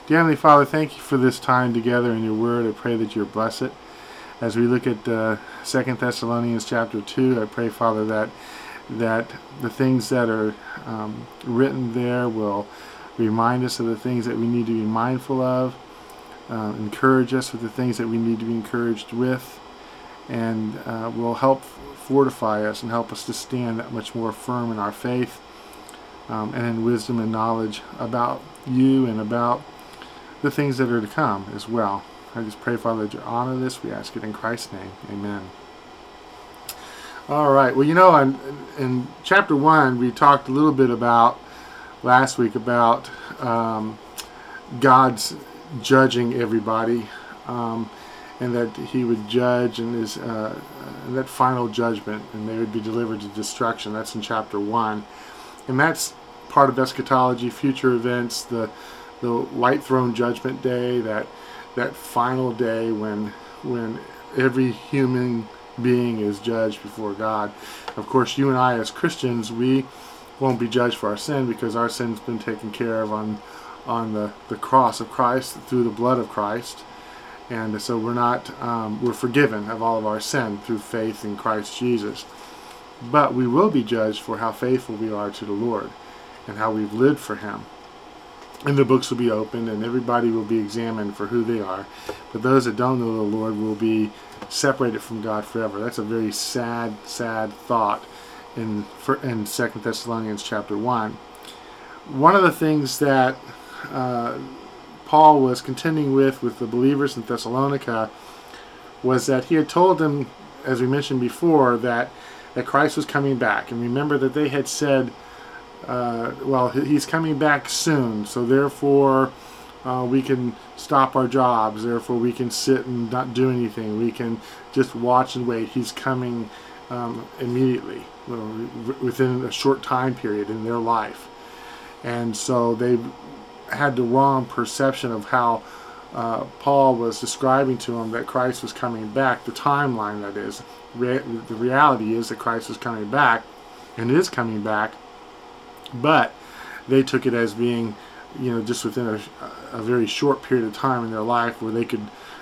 Dear Heavenly Father, thank you for this time together in your word. I pray that you'll bless it. As we look at 2 Thessalonians chapter 2, I pray, Father, that the things that are written there will remind us of the things that we need to be mindful of, encourage us with the things that we need to be encouraged with, and will help fortify us and help us to stand that much more firm in our faith and in wisdom and knowledge about you and about the things that are to come as well. I just pray, Father, that you honor this. We ask it in Christ's name. Amen. All right. Well, in chapter 1, we talked a little bit about, last week, about God's judging everybody, and that he would judge in his that final judgment, and they would be delivered to destruction. That's in chapter 1. And that's part of eschatology, future events, the white throne judgment day, that final day when every human being is judged before God. Of course, you and I as Christians, we won't be judged for our sin because our sin's been taken care of on the cross of Christ through the blood of Christ. And so we're forgiven of all of our sin through faith in Christ Jesus. But we will be judged for how faithful we are to the Lord and how we've lived for him. And the books will be opened and everybody will be examined for who they are. But those that don't know the Lord will be separated from God forever. That's a very sad, sad thought in 2 Thessalonians chapter 1. One of the things that Paul was contending with the believers in Thessalonica was that he had told them, as we mentioned before, that Christ was coming back. And remember that they had said, he's coming back soon, so therefore we can stop our jobs, therefore we can sit and not do anything, we can just watch and wait. He's coming immediately, within a short time period in their life. And so they had the wrong perception of how Paul was describing to them that Christ was coming back, the timeline that is. The reality is that Christ was coming back, and is coming back, but they took it as being, just within a very short period of time in their life where they could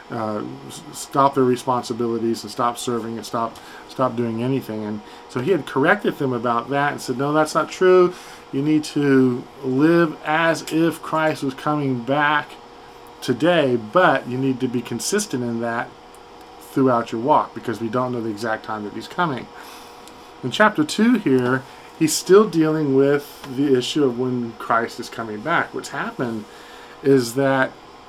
stop their responsibilities and stop serving and stop doing anything. And so he had corrected them about that and said, no, that's not true. You need to live as if Christ was coming back today, but you need to be consistent in that throughout your walk, because we don't know the exact time that he's coming. In chapter 2 here, he's still dealing with the issue of when Christ is coming back. What's happened is that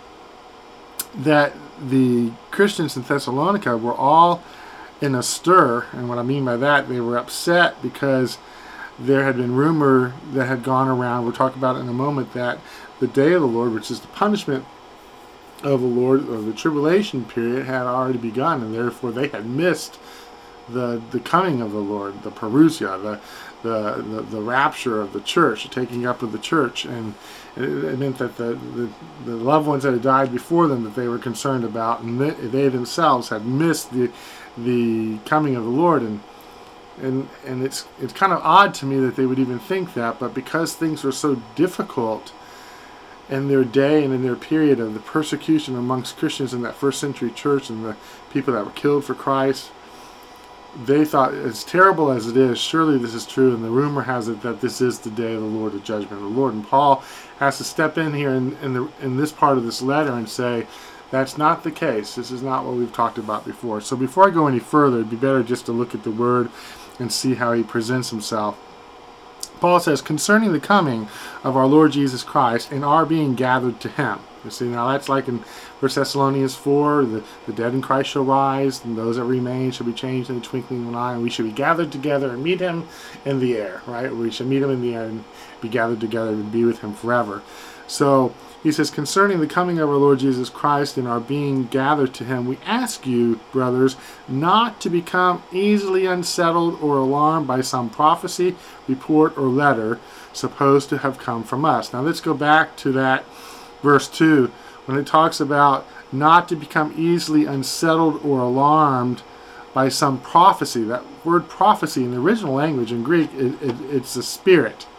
the Christians in Thessalonica were all in a stir, and what I mean by that, they were upset because there had been rumor that had gone around, we'll talk about it in a moment, that the day of the Lord, which is the punishment of the Lord, or the tribulation period, had already begun, and therefore they had missed the coming of the Lord, the parousia, the rapture of the church, the taking up of the church. And it meant that the loved ones that had died before them that they were concerned about, and they themselves had missed the coming of the Lord. And it's kind of odd to me that they would even think that, but because things were so difficult in their day and in their period of the persecution amongst Christians in that first century church and the people that were killed for Christ, they thought, as terrible as it is, surely this is true, and the rumor has it that this is the day of the Lord, the judgment of the Lord. And Paul has to step in here in this part of this letter and say, that's not the case. This is not what we've talked about before. So before I go any further, it'd be better just to look at the word and see how he presents himself. Paul says, concerning the coming of our Lord Jesus Christ and our being gathered to him. You see, now that's like in 1 Thessalonians 4, the dead in Christ shall rise, and those that remain shall be changed in the twinkling of an eye, and we shall be gathered together and meet him in the air, right? We shall meet him in the air and be gathered together and be with him forever. So he says, concerning the coming of our Lord Jesus Christ and our being gathered to him, we ask you, brothers, not to become easily unsettled or alarmed by some prophecy, report, or letter supposed to have come from us. Now let's go back to that verse 2, when it talks about not to become easily unsettled or alarmed by some prophecy. That word prophecy in the original language in Greek, it's a spirit.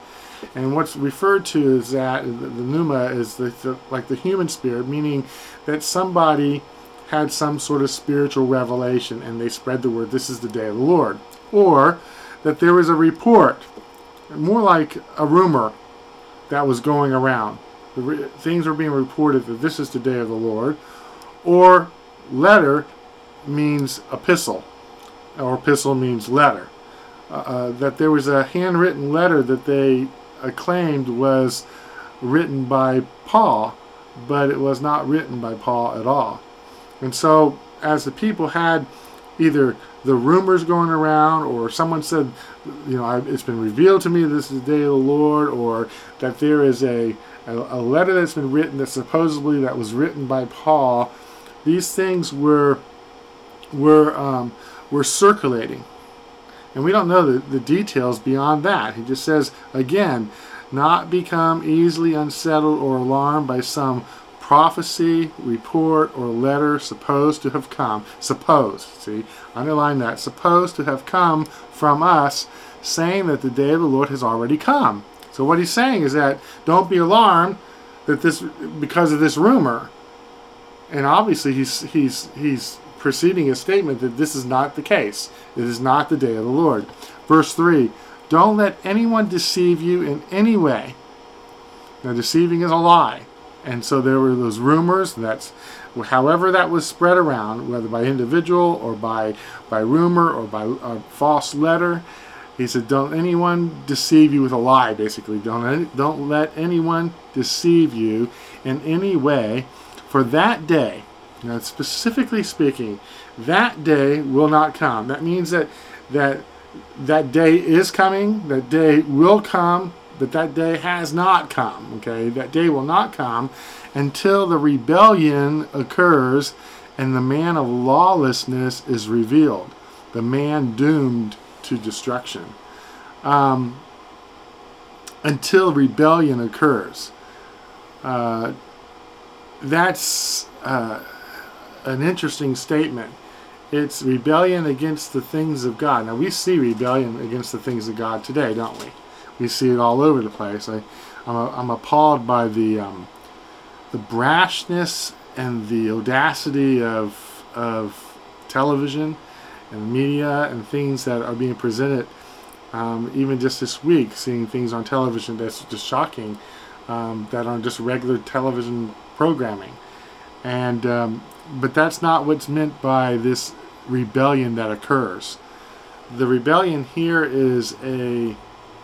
And what's referred to is that the pneuma is like the human spirit, meaning that somebody had some sort of spiritual revelation and they spread the word, this is the day of the Lord. Or that there was a report, more like a rumor, that was going around. Things were being reported that this is the day of the Lord. Or letter means epistle, or epistle means letter. That there was a handwritten letter that they claimed was written by Paul, but it was not written by Paul at all. And so as the people had either the rumors going around, or someone said, it's been revealed to me this is the day of the Lord, or that there is a letter that's been written that supposedly that was written by Paul, these things were circulating. And we don't know the details beyond that. He just says, again, not become easily unsettled or alarmed by some prophecy, report, or letter supposed to have come. Supposed, see, underline that. Supposed to have come from us, saying that the day of the Lord has already come. So what he's saying is that don't be alarmed that because of this rumor. And obviously he's preceding a statement that this is not the case. It is not the day of the Lord. Verse 3, don't let anyone deceive you in any way. Now, deceiving is a lie. And so there were those rumors, that's however that was spread around, whether by individual or by rumor or by a false letter. He said, don't anyone deceive you with a lie, basically. Don't let anyone deceive you in any way, for that day, now specifically speaking, that day will not come. That means that day is coming, that day will come, but that day has not come. Okay, that day will not come until the rebellion occurs and the man of lawlessness is revealed, the man doomed to destruction. Until rebellion occurs. That's an interesting statement. It's rebellion against the things of God. Now, we see rebellion against the things of God today, don't we? We see it all over the place. I'm appalled by the brashness and the audacity of television and media and things that are being presented. Even just this week, seeing things on television that's just shocking, that are just regular television programming. And but that's not what's meant by this rebellion that occurs. The rebellion here is a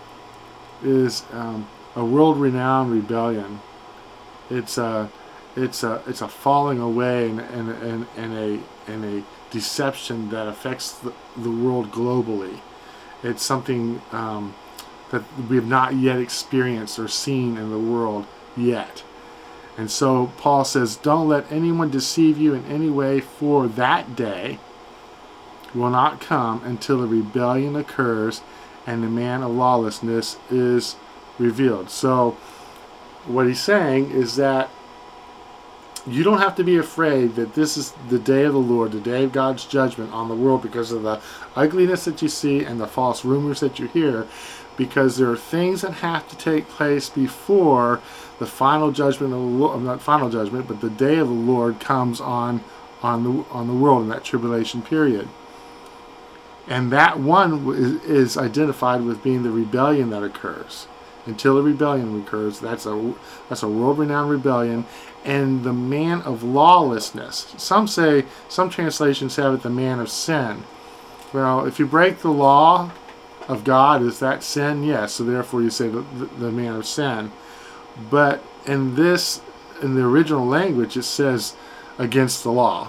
world-renowned rebellion. It's a falling away and a deception that affects the world globally. It's something that we have not yet experienced or seen in the world yet. And so Paul says, don't let anyone deceive you in any way, for that day will not come until the rebellion occurs and the man of lawlessness is revealed. So what he's saying is that you don't have to be afraid that this is the day of the Lord, the day of God's judgment on the world, because of the ugliness that you see and the false rumors that you hear, because there are things that have to take place before the final judgment of the Lord, not final judgment, but the day of the Lord comes on the world in that tribulation period. And that one is identified with being the rebellion that occurs. Until the rebellion occurs, that's a world-renowned rebellion, and the man of lawlessness. Some translations have it the man of sin. Well, if you break the law of God, is that sin? Yes. So therefore, you say the man of sin. But in the original language, it says against the law.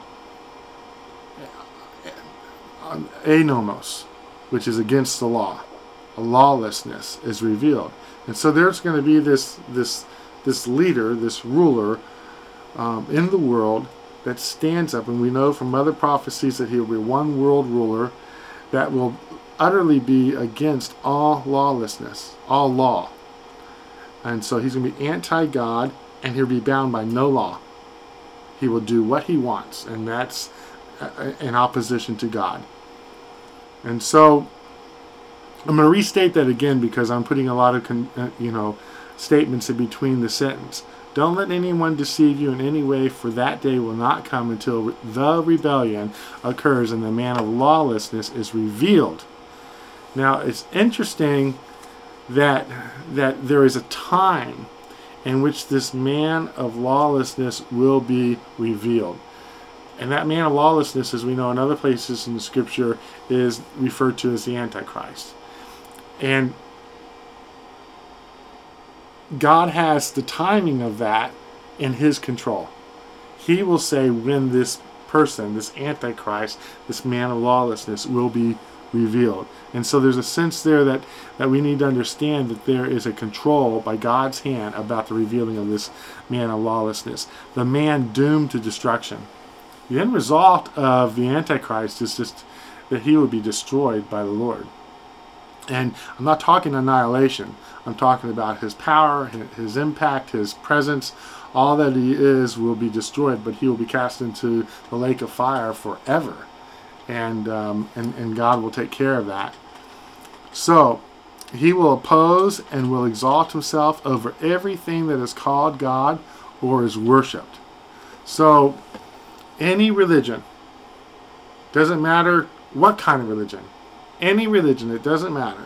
Anomos, which is against the law. A lawlessness is revealed. And so there's going to be this leader, this ruler in the world that stands up, and we know from other prophecies that he will be one world ruler that will utterly be against all lawlessness, all law. And so he's going to be anti-God, and he'll be bound by no law. He will do what he wants, and that's in opposition to God. And so I'm going to restate that again because I'm putting a lot of statements in between the sentence. Don't let anyone deceive you in any way, for that day will not come until the rebellion occurs and the man of lawlessness is revealed. Now, it's interesting that there is a time in which this man of lawlessness will be revealed. And that man of lawlessness, as we know in other places in the Scripture, is referred to as the Antichrist. And God has the timing of that in His control. He will say when this person, this Antichrist, this man of lawlessness will be revealed. And so there's a sense there that we need to understand that there is a control by God's hand about the revealing of this man of lawlessness. The man doomed to destruction. The end result of the Antichrist is just that he will be destroyed by the Lord. And I'm not talking annihilation. I'm talking about his power, his impact, his presence. All that he is will be destroyed, but he will be cast into the lake of fire forever. And God will take care of that. So, he will oppose and will exalt himself over everything that is called God or is worshipped. So, any religion, doesn't matter what kind of religion, any religion, it doesn't matter.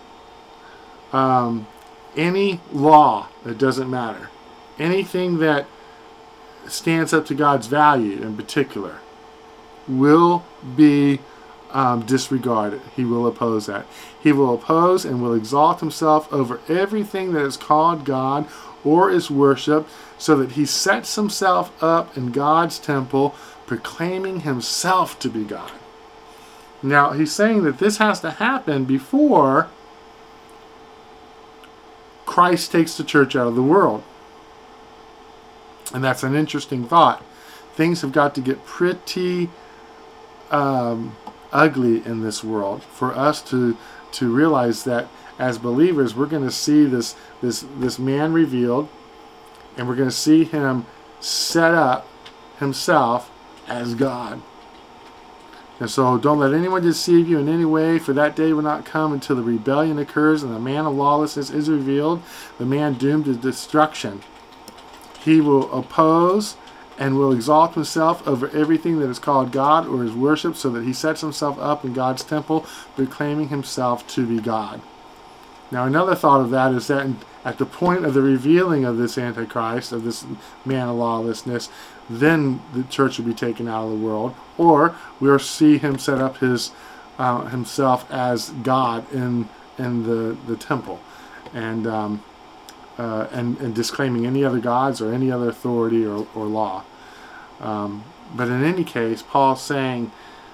Any law, it doesn't matter. Anything that stands up to God's value in particular will be disregarded. He will oppose that. He will oppose and will exalt himself over everything that is called God or is worshipped, so that he sets himself up in God's temple, proclaiming himself to be God. Now, he's saying that this has to happen before Christ takes the church out of the world. And that's an interesting thought. Things have got to get pretty ugly in this world for us to realize that as believers we're going to see this man revealed, and we're going to see him set up himself as God. And so don't let anyone deceive you in any way, for that day will not come until the rebellion occurs and the man of lawlessness is revealed, the man doomed to destruction. He will oppose and will exalt himself over everything that is called God or is worshipped, so that he sets himself up in God's temple, proclaiming himself to be God. Now, another thought of that is that at the point of the revealing of this Antichrist, of this man of lawlessness, then the church will be taken out of the world, or we'll see him set up his himself as God in the temple, and disclaiming any other gods or any other authority or law. But in any case, Paul's saying,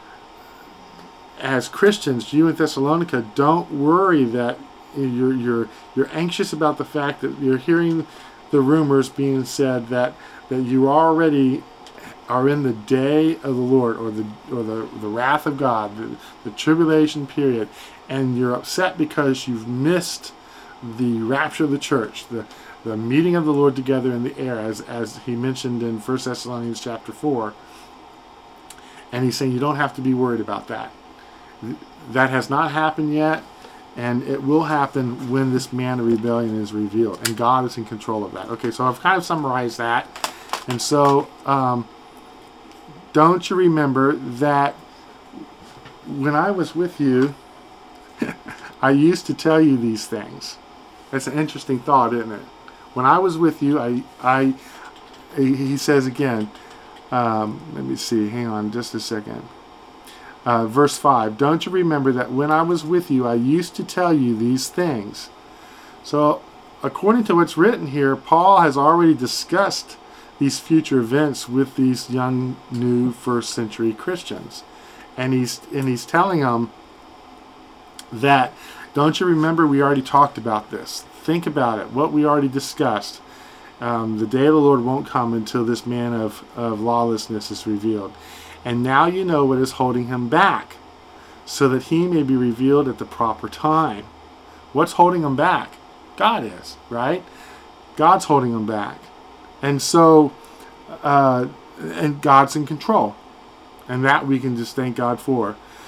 as Christians, you in Thessalonica, don't worry that you're anxious about the fact that you're hearing the rumors being said that you already are in the day of the Lord, or the wrath of God, the tribulation period, and you're upset because you've missed the rapture of the church, the meeting of the Lord together in the air, as he mentioned in 1 Thessalonians chapter 4. And he's saying you don't have to be worried about that. That has not happened yet, and it will happen when this man of rebellion is revealed, and God is in control of that. Okay, so I've kind of summarized that. And so don't you remember that when I was with you, I used to tell you these things. That's an interesting thought, isn't it? When I was with you, he says again, let me see, hang on just a second. Verse 5, don't you remember that when I was with you, I used to tell you these things? So, according to what's written here, Paul has already discussed these future events with these young, new, first century Christians. And he's telling them that, don't you remember we already talked about this? Think about it, what we already discussed. The day of the Lord won't come until this man of lawlessness is revealed. And now you know what is holding him back, so that he may be revealed at the proper time. What's holding him back? God is, right? God's holding him back. And so, and God's in control. And that we can just thank God for.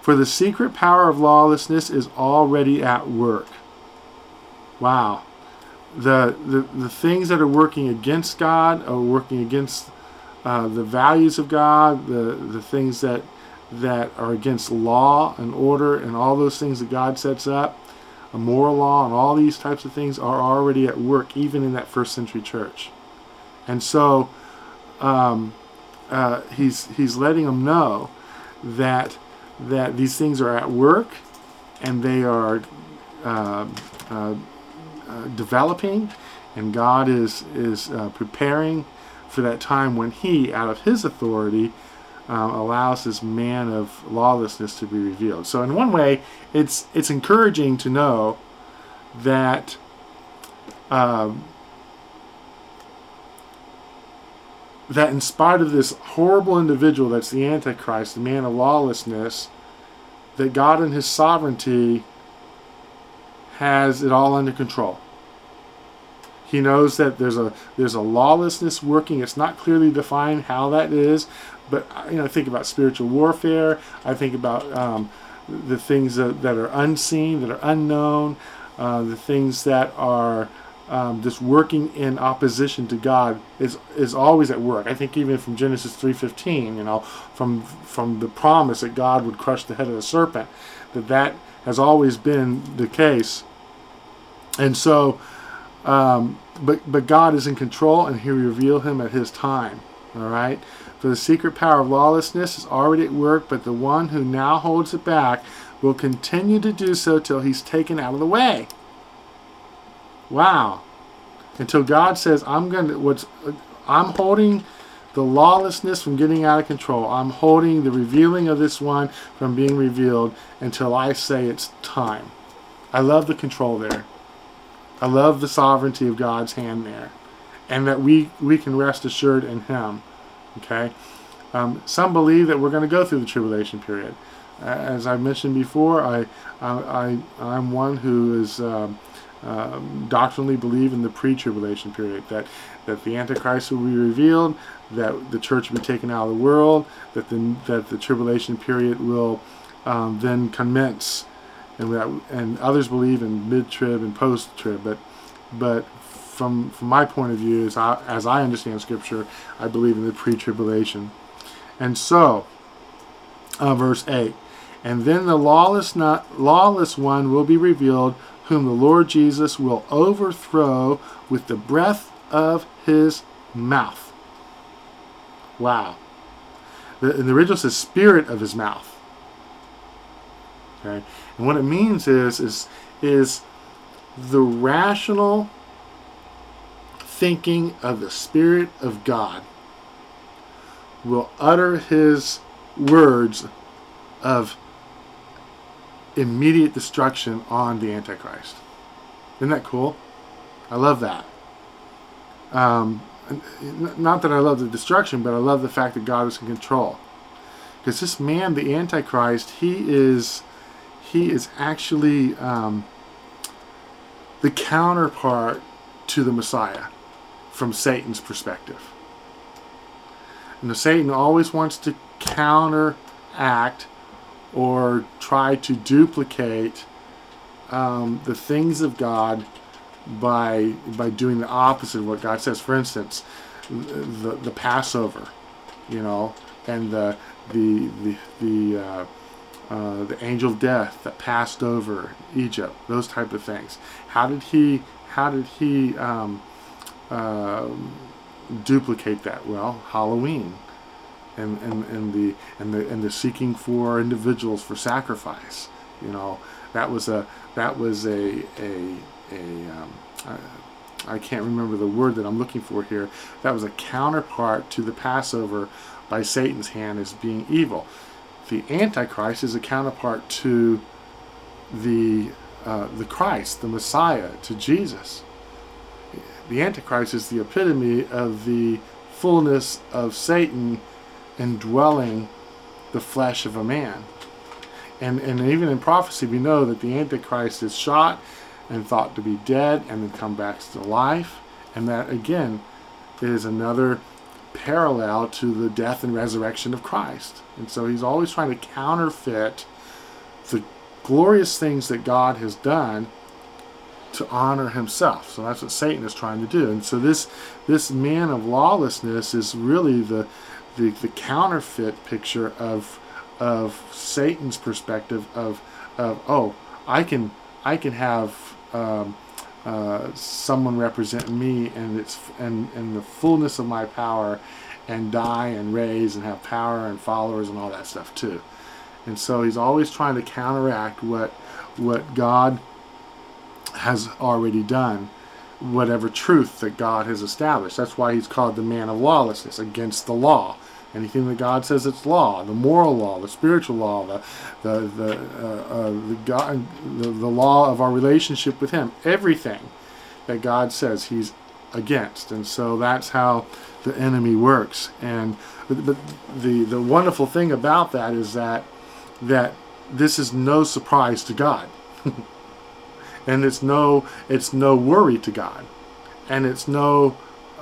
For the secret power of lawlessness is already at work. Wow. The things that are working against God are working against the values of God, the things that are against law and order and all those things that God sets up, a moral law and all these types of things are already at work even in that first century church. And so he's letting them know that these things are at work and they are developing, and God is preparing for that time when he, out of his authority, allows this man of lawlessness to be revealed. So in one way, it's encouraging to know that that in spite of this horrible individual that's the Antichrist, the man of lawlessness, that God in his sovereignty has it all under control. He knows that there's a lawlessness working. It's not clearly defined how that is, but I think about spiritual warfare. I think about the things that are unseen, that are unknown, the things that are just working in opposition to God is always at work. I think even from Genesis 3:15, from the promise that God would crush the head of the serpent, that has always been the case. And so, but God is in control, and he will reveal him at his time. All right? For the secret power of lawlessness is already at work, but the one who now holds it back will continue to do so till he's taken out of the way. Wow. Until God says, I'm holding the lawlessness from getting out of control. I'm holding the revealing of this one from being revealed until I say it's time. I love the control there. I love the sovereignty of God's hand there. And that we can rest assured in him. Okay? Some believe that we're going to go through the tribulation period. As I mentioned before, I'm one who is doctrinally believe in the pre-tribulation period, that the Antichrist will be revealed, that the church will be taken out of the world, that the tribulation period will then commence, and others believe in mid-trib and post-trib, but from my point of view, as I understand Scripture, I believe in the pre-tribulation. And so, verse 8, and then the lawless one will be revealed, whom the Lord Jesus will overthrow with the breath of his mouth. Wow. In the original says spirit of his mouth. Okay? And what it means is the rational thinking of the Spirit of God will utter his words of immediate destruction on the Antichrist. Isn't that cool? I love that. Not that I love the destruction, but I love the fact that God is in control. Because this man, the Antichrist, he is actually the counterpart to the Messiah from Satan's perspective. And Satan always wants to counteract or try to duplicate the things of God by doing the opposite of what God says. For instance, the Passover, and the angel of death that passed over Egypt, those type of things. How did he duplicate that? Well, Halloween. And the seeking for individuals for sacrifice, that was a I can't remember the word that I'm looking for here. That was a counterpart to the Passover by Satan's hand as being evil. The Antichrist is a counterpart to the Christ, the Messiah, to Jesus. The Antichrist is the epitome of the fullness of Satan indwelling the flesh of a man. And even in prophecy we know that the Antichrist is shot and thought to be dead and then come back to life, and that again is another parallel to the death and resurrection of Christ. And so he's always trying to counterfeit the glorious things that God has done to honor himself. So that's what Satan is trying to do. And so this man of lawlessness is really the counterfeit picture of Satan's perspective of oh, I can have someone represent me and the fullness of my power, and die and raise and have power and followers and all that stuff too. And so he's always trying to counteract what God has already done, whatever truth that God has established. That's why he's called the man of lawlessness, against the law. Anything that God says it's law, the moral law, the spiritual law, the law of our relationship with him, everything that God says he's against. And so that's how the enemy works. And the wonderful thing about that is that this is no surprise to God. And it's no worry to God, and it's no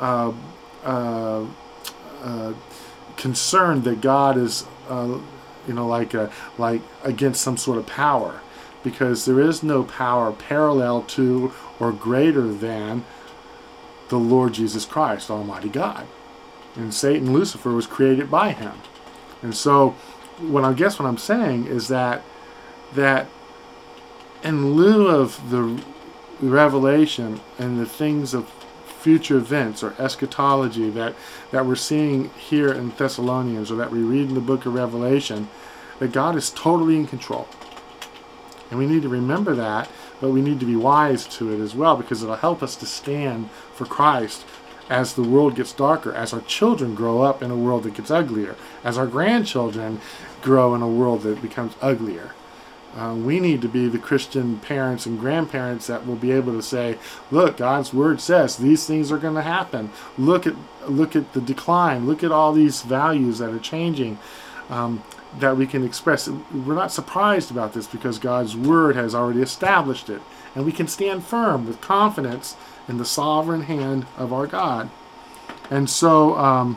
concern that God is like against some sort of power, because there is no power parallel to or greater than the Lord Jesus Christ, Almighty God. And Satan, Lucifer, was created by him. And so what I'm saying is that in lieu of the revelation and the things of future events or eschatology that we're seeing here in Thessalonians, or that we read in the book of Revelation, that God is totally in control. And we need to remember that, but we need to be wise to it as well, because it'll help us to stand for Christ as the world gets darker, as our children grow up in a world that gets uglier, as our grandchildren grow in a world that becomes uglier. We need to be the Christian parents and grandparents that will be able to say, look, God's word says these things are going to happen. Look at the decline. Look at all these values that are changing, that we can express. We're not surprised about this, because God's word has already established it. And we can stand firm with confidence in the sovereign hand of our God. And so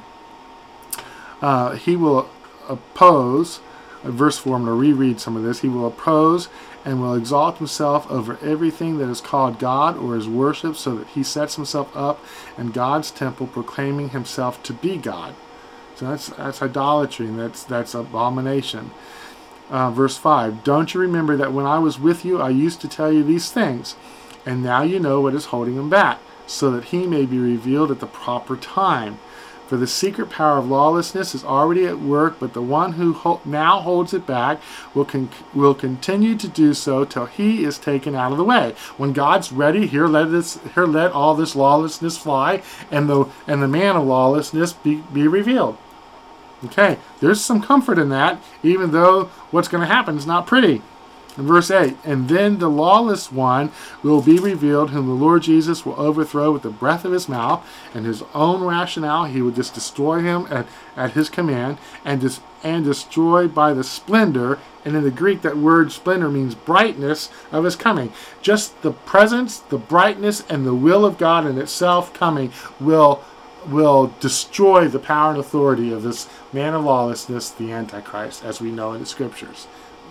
he will oppose. Verse 4, I'm going to reread some of this. He will oppose and will exalt himself over everything that is called God or is worshipped, so that he sets himself up in God's temple, proclaiming himself to be God. So that's idolatry, and that's abomination. Verse 5, don't you remember that when I was with you, I used to tell you these things, and now you know what is holding him back, so that he may be revealed at the proper time. For the secret power of lawlessness is already at work, but the one who now holds it back will continue to do so till he is taken out of the way. When God's ready, here let all this lawlessness fly, and the man of lawlessness be revealed. Okay, there's some comfort in that, even though what's going to happen is not pretty. In verse 8, and then the lawless one will be revealed, whom the Lord Jesus will overthrow with the breath of his mouth and his own rationale. He will just destroy him at his command, and destroy by the splendor. And in the Greek, that word splendor means brightness of his coming. Just the presence, the brightness, and the will of God in itself coming will destroy the power and authority of this man of lawlessness, the Antichrist, as we know in the scriptures.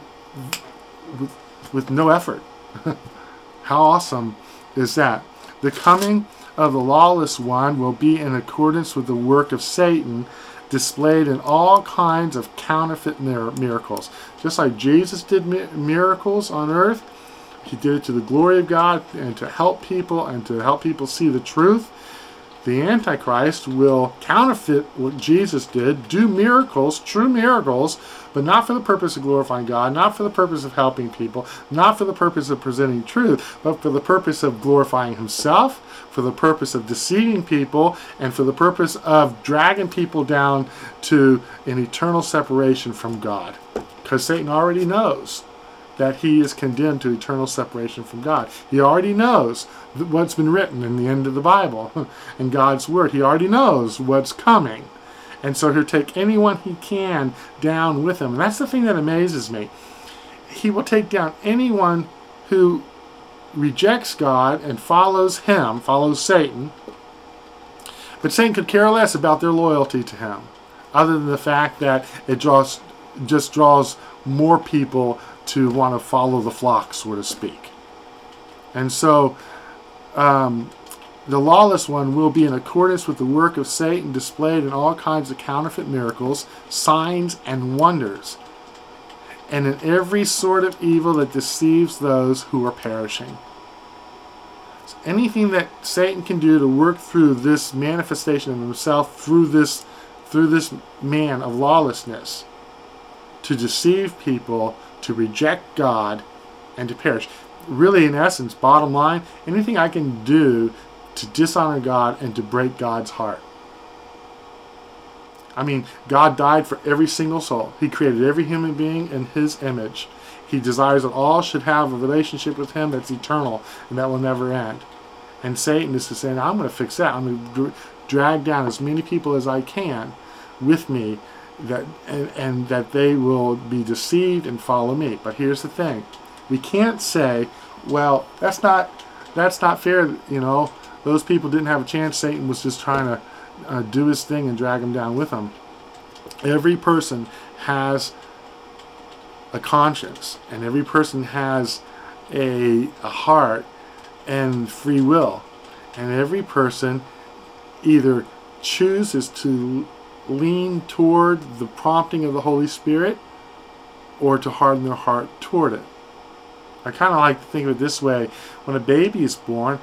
With no effort. How awesome is that? The coming of the lawless one will be in accordance with the work of Satan, displayed in all kinds of counterfeit miracles. Just like Jesus did miracles on earth, he did it to the glory of God and to help people see the truth. The Antichrist will counterfeit what Jesus did, do miracles, true miracles, but not for the purpose of glorifying God, not for the purpose of helping people, not for the purpose of presenting truth, but for the purpose of glorifying himself, for the purpose of deceiving people, and for the purpose of dragging people down to an eternal separation from God. Because Satan already knows that he is condemned to eternal separation from God. He already knows what's been written in the end of the Bible, in God's Word. He already knows what's coming. And so he'll take anyone he can down with him. And that's the thing that amazes me. He will take down anyone who rejects God and follows him, follows Satan. But Satan could care less about their loyalty to him, other than the fact that it just draws more people to want to follow the flock, so to speak. And so the lawless one will be in accordance with the work of Satan displayed in all kinds of counterfeit miracles, signs, and wonders, and in every sort of evil that deceives those who are perishing. So anything that Satan can do to work through this manifestation of himself through this man of lawlessness, to deceive people, to reject God, and to perish. Really, in essence, bottom line, anything I can do to dishonor God and to break God's heart. I mean, God died for every single soul. He created every human being in His image. He desires that all should have a relationship with Him that's eternal and that will never end. And Satan is to say, I'm going to fix that. I'm going to drag down as many people as I can with me, and that they will be deceived and follow me. But here's the thing. We can't say, well, that's not fair, you know. Those people didn't have a chance. Satan was just trying to do his thing and drag them down with him. Every person has a conscience, and every person has a heart and free will. And every person either chooses to lean toward the prompting of the Holy Spirit or to harden their heart toward it. I kind of like to think of it this way. When a baby is born,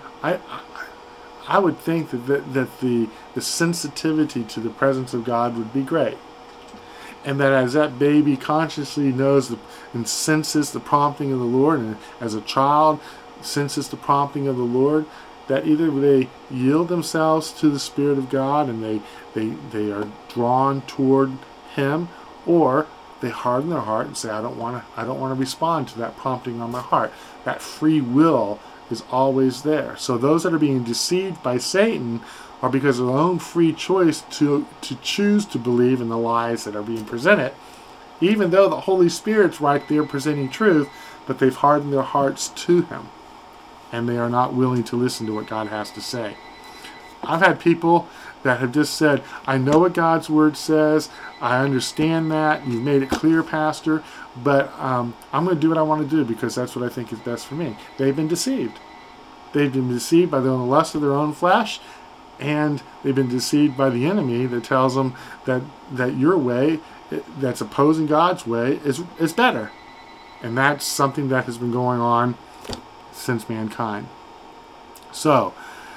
I would think that the sensitivity to the presence of God would be great. And that as that baby consciously knows and senses the prompting of the Lord, and as a child senses the prompting of the Lord, that either they yield themselves to the Spirit of God and they are drawn toward Him, or they harden their heart and say, I don't want to respond to that prompting on my heart. That free will is always there. So those that are being deceived by Satan are because of their own free choice to choose to believe in the lies that are being presented, even though the Holy Spirit's right there presenting truth, but they've hardened their hearts to Him, and they are not willing to listen to what God has to say. I've had people that have just said, I know what God's Word says, I understand that, you've made it clear, Pastor, but I'm going to do what I want to do because that's what I think is best for me. They've been deceived. They've been deceived by the lust of their own flesh, and they've been deceived by the enemy that tells them that your way, that's opposing God's way, is better. And that's something that has been going on since mankind. So,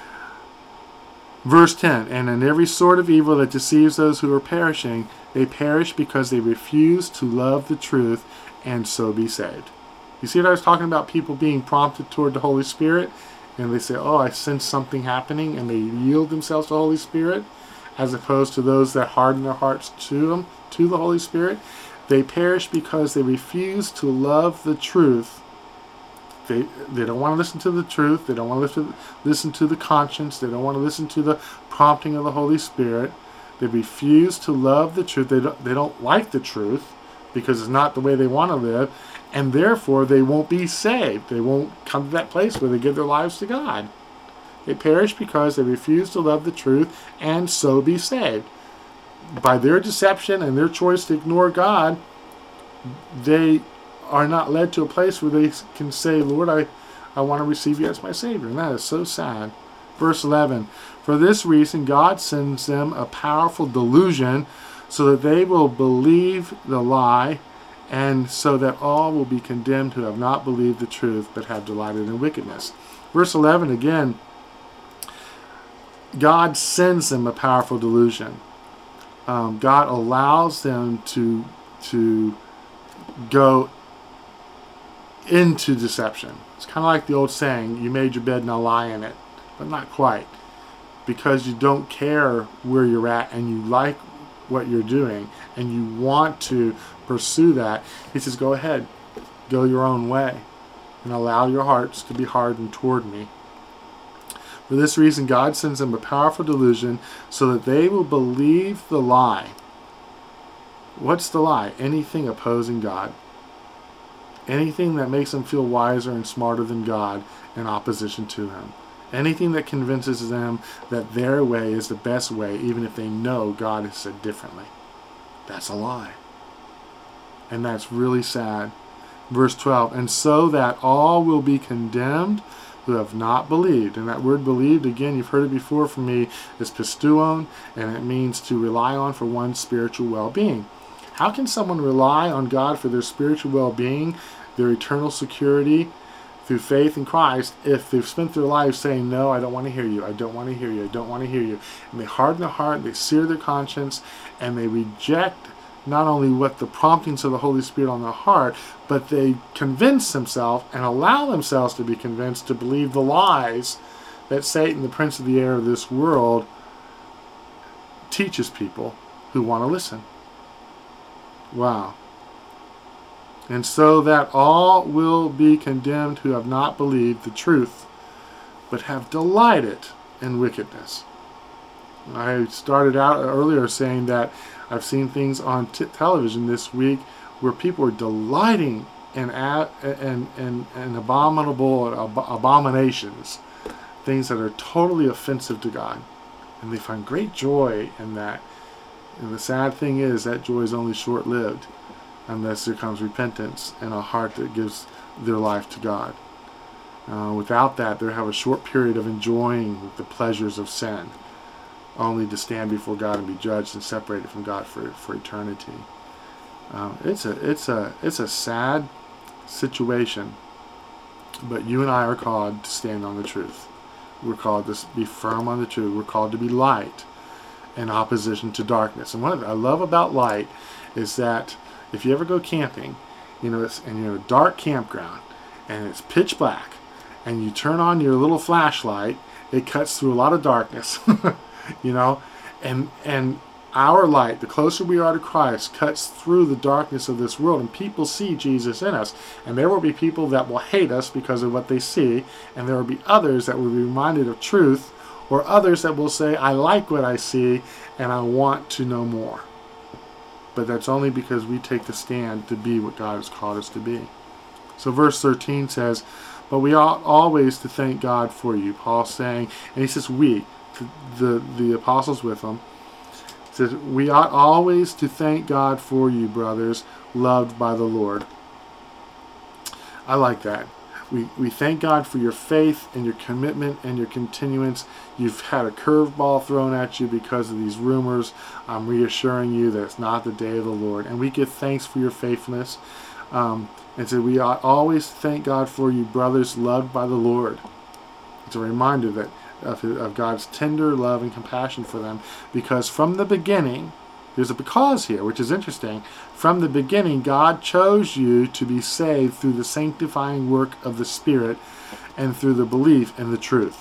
verse 10, and in every sort of evil that deceives those who are perishing, they perish because they refuse to love the truth and so be saved. You see what I was talking about? People being prompted toward the Holy Spirit, and they say, oh, I sense something happening, and they yield themselves to the Holy Spirit, as opposed to those that harden their hearts to the Holy Spirit. They perish because they refuse to love the truth. They don't want to listen to the truth. They don't want to listen to the conscience. They don't want to listen to the prompting of the Holy Spirit. They refuse to love the truth. They don't like the truth because it's not the way they want to live, and therefore they won't be saved. They won't come to that place where they give their lives to God. They perish because they refuse to love the truth and so be saved. By their deception and their choice to ignore God, they are not led to a place where they can say, Lord, I want to receive you as my Savior. And that is so sad. Verse 11, for this reason God sends them a powerful delusion so that they will believe the lie, and so that all will be condemned who have not believed the truth but have delighted in wickedness. Verse 11 again, God sends them a powerful delusion. God allows them to go into deception. It's kind of like the old saying, you made your bed, now lie in it. But not quite. Because you don't care where you're at and you like what you're doing and you want to pursue that, He says, go ahead. Go your own way and allow your hearts to be hardened toward me. For this reason, God sends them a powerful delusion so that they will believe the lie. What's the lie? Anything opposing God. Anything that makes them feel wiser and smarter than God in opposition to Him. Anything that convinces them that their way is the best way, even if they know God has said differently. That's a lie. And that's really sad. Verse 12, and so that all will be condemned who have not believed. And that word believed, again, you've heard it before from me, is pisteuon, and it means to rely on for one's spiritual well-being. How can someone rely on God for their spiritual well-being, their eternal security, through faith in Christ, if they've spent their lives saying, no, I don't want to hear you, I don't want to hear you, I don't want to hear you. And they harden their heart, they sear their conscience, and they reject not only what the promptings of the Holy Spirit on their heart, but they convince themselves and allow themselves to be convinced to believe the lies that Satan, the prince of the air of this world, teaches people who want to listen. Wow. And so that all will be condemned who have not believed the truth, but have delighted in wickedness. I started out earlier saying that I've seen things on television this week where people are delighting in abominable abominations, things that are totally offensive to God, and they find great joy in that. And the sad thing is that joy is only short-lived unless there comes repentance and a heart that gives their life to God. Without that, they have a short period of enjoying the pleasures of sin, only to stand before God and be judged and separated from God for eternity. It's a sad situation, but you and I are called to stand on the truth. We're called to be firm on the truth. We're called to be light in opposition to darkness. And what I love about light is that if you ever go camping, it's in a dark campground and it's pitch black, and you turn on your little flashlight, it cuts through a lot of darkness. And our light, the closer we are to Christ, cuts through the darkness of this world, and people see Jesus in us. And there will be people that will hate us because of what they see, and there will be others that will be reminded of truth, or others that will say, I like what I see, and I want to know more. But that's only because we take the stand to be what God has called us to be. So verse 13 says, but we ought always to thank God for you. Paul's saying, and he says we, the apostles with him, says, we ought always to thank God for you, brothers, loved by the Lord. I like that. We thank God for your faith and your commitment and your continuance. You've had a curveball thrown at you because of these rumors. I'm reassuring you that it's not the day of the Lord. And we give thanks for your faithfulness. And so we ought always thank God for you, brothers, loved by the Lord. It's a reminder that of God's tender love and compassion for them, because from the beginning, there's a because here, which is interesting. From the beginning, God chose you to be saved through the sanctifying work of the Spirit and through the belief in the truth.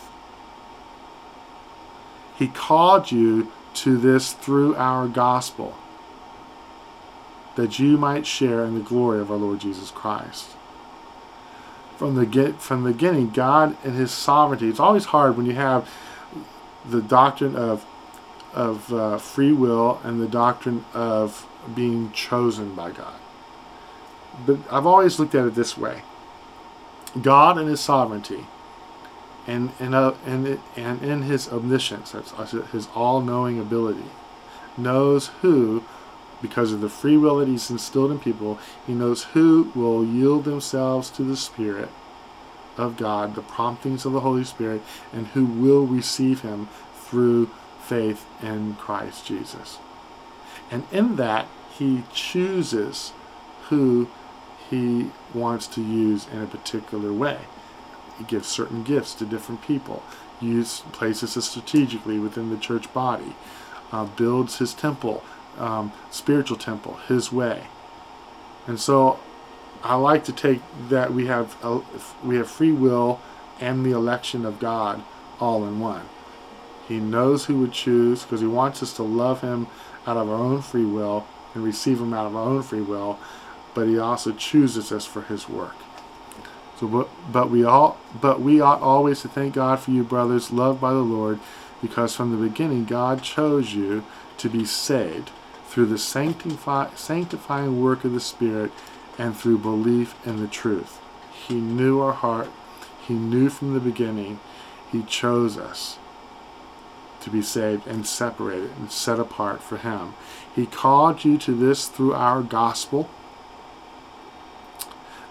He called you to this through our gospel, that you might share in the glory of our Lord Jesus Christ. From the beginning, God in His sovereignty. It's always hard when you have the doctrine of free will and the doctrine of being chosen by God. But I've always looked at it this way: God in His sovereignty and in His omniscience, that's His all-knowing ability, knows who, because of the free will that He's instilled in people, He knows who will yield themselves to the Spirit of God, the promptings of the Holy Spirit, and who will receive Him through faith in Christ Jesus. And in that, He chooses who He wants to use in a particular way. He gives certain gifts to different people, places us strategically within the church body, builds His temple, spiritual temple, His way. And so I like to take that we have free will and the election of God all in one. He knows who would choose, because He wants us to love Him out of our own free will and receive Him out of our own free will, but He also chooses us for His work. So, but we ought always to thank God for you, brothers, loved by the Lord, because from the beginning God chose you to be saved through the sanctifying work of the Spirit and through belief in the truth. He knew our heart. He knew from the beginning. He chose us to be saved and separated and set apart for Him. He called you to this through our gospel,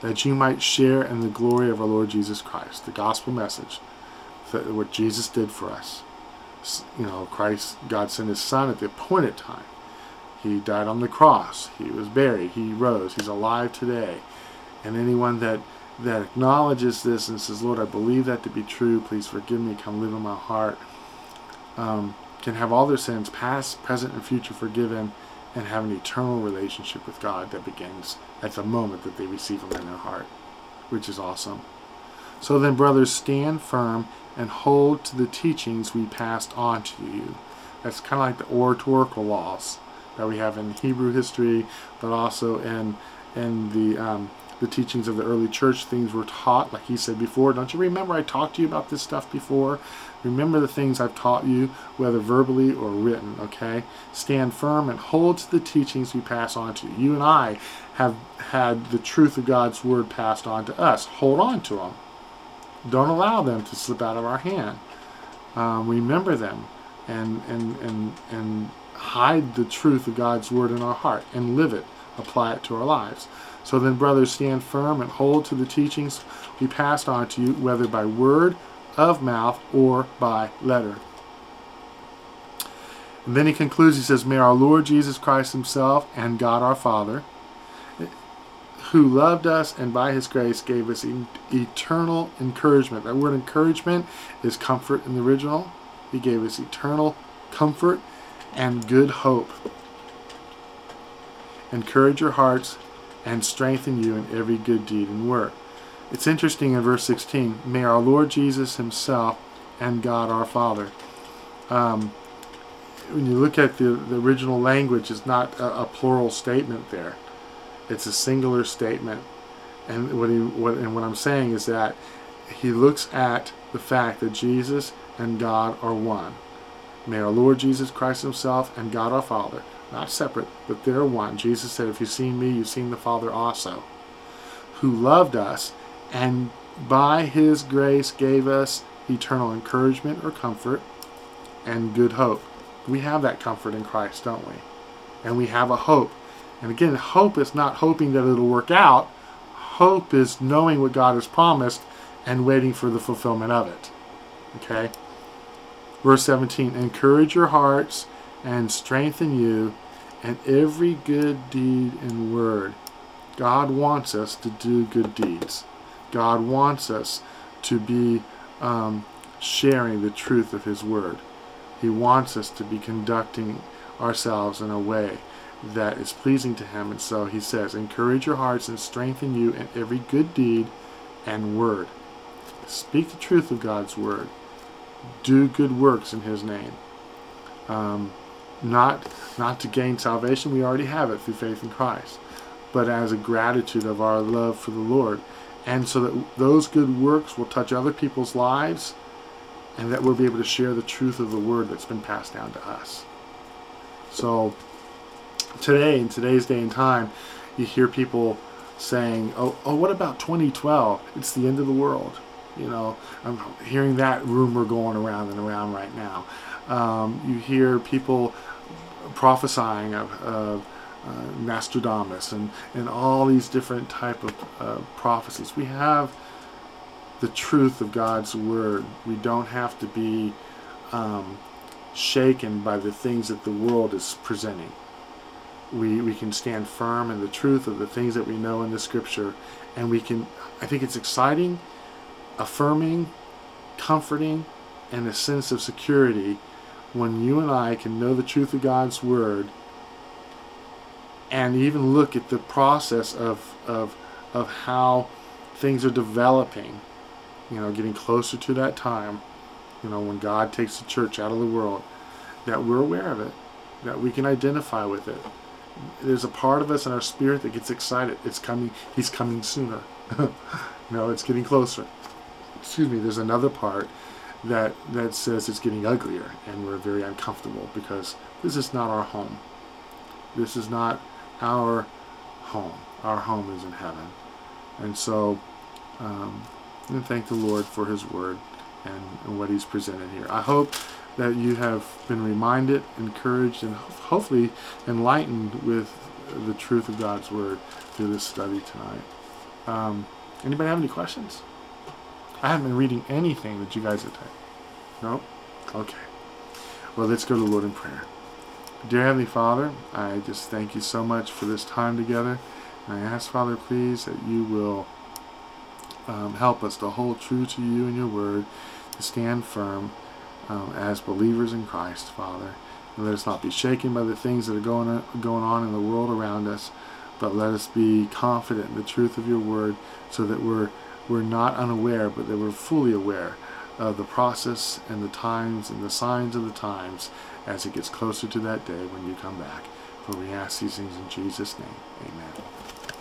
that you might share in the glory of our Lord Jesus Christ. The gospel message, what Jesus did for us. Christ, God sent his Son at the appointed time. He died on the cross. He was buried. He rose. He's alive today. And anyone that acknowledges this and says, Lord, I believe that to be true. Please forgive me. Come live in my heart. Can have all their sins, past, present, and future, forgiven, and have an eternal relationship with God that begins at the moment that they receive him in their heart, which is awesome. So then, brothers, stand firm and hold to the teachings we passed on to you. That's kind of like the oratorical laws that we have in Hebrew history, but also in the teachings of the early church. Things were taught, like he said before. Don't you remember I talked to you about this stuff before? Remember the things I've taught you, whether verbally or written, okay? Stand firm and hold to the teachings we pass on to you. You and I have had the truth of God's word passed on to us. Hold on to them. Don't allow them to slip out of our hand. Remember them and hide the truth of God's word in our heart and live it. Apply it to our lives. So then, brothers, stand firm and hold to the teachings we passed on to you, whether by word of mouth or by letter. And then he concludes, he says, may our Lord Jesus Christ himself and God our Father, who loved us and by his grace gave us eternal encouragement. That word encouragement is comfort in the original. He gave us eternal comfort and good hope. Encourage your hearts and strengthen you in every good deed and work. It's interesting in verse 16, may our Lord Jesus himself and God our Father. When you look at the original language, it's not a plural statement there. It's a singular statement. And what I'm saying is that he looks at the fact that Jesus and God are one. May our Lord Jesus Christ himself and God our Father, not separate, but they're one. Jesus said, if you've seen me, you've seen the Father also. Who loved us and by his grace gave us eternal encouragement or comfort and good hope. We have that comfort in Christ, don't we? And we have a hope. And again, hope is not hoping that it'll work out. Hope is knowing what God has promised and waiting for the fulfillment of it. Okay? Verse 17, encourage your hearts and strengthen you in every good deed and word. God wants us to do good deeds. God wants us to be sharing the truth of his word. He wants us to be conducting ourselves in a way that is pleasing to him. And so he says, encourage your hearts and strengthen you in every good deed and word. Speak the truth of God's word. Do good works in his name. Not to gain salvation, we already have it through faith in Christ, but as a gratitude of our love for the Lord. And so that those good works will touch other people's lives, and that we'll be able to share the truth of the word that's been passed down to us. So today, in today's day and time, you hear people saying, oh, what about 2012? It's the end of the world. You know, I'm hearing that rumor going around and around right now. You hear people prophesying of Nostradamus and all these different type of prophecies. We have the truth of God's word. We don't have to be shaken by the things that the world is presenting. We can stand firm in the truth of the things that we know in the scripture, and we can, I think it's exciting, affirming, comforting, and a sense of security when you and I can know the truth of God's word and even look at the process of how things are developing, you know, getting closer to that time, you know, when God takes the church out of the world, that we're aware of it, that we can identify with it. There's a part of us in our spirit that gets excited. It's coming. He's coming sooner. No, it's getting closer. Excuse me. There's another part that says it's getting uglier, and we're very uncomfortable because this is not our home. This is not our home. Our home is in heaven. And so, and thank the Lord for his word and what he's presented here. I hope that you have been reminded, encouraged, and hopefully enlightened with the truth of God's word through this study tonight. Anybody have any questions? I haven't been reading anything that you guys have typed. No? Okay. Well, let's go to the Lord in prayer. Dear Heavenly Father, I just thank you so much for this time together. And I ask, Father, please, that you will help us to hold true to you and your word, to stand firm as believers in Christ, Father. And let us not be shaken by the things that are going on in the world around us, but let us be confident in the truth of your word, so that we're not unaware, but that we're fully aware of the process and the times and the signs of the times as it gets closer to that day when you come back. For we ask these things in Jesus' name. Amen.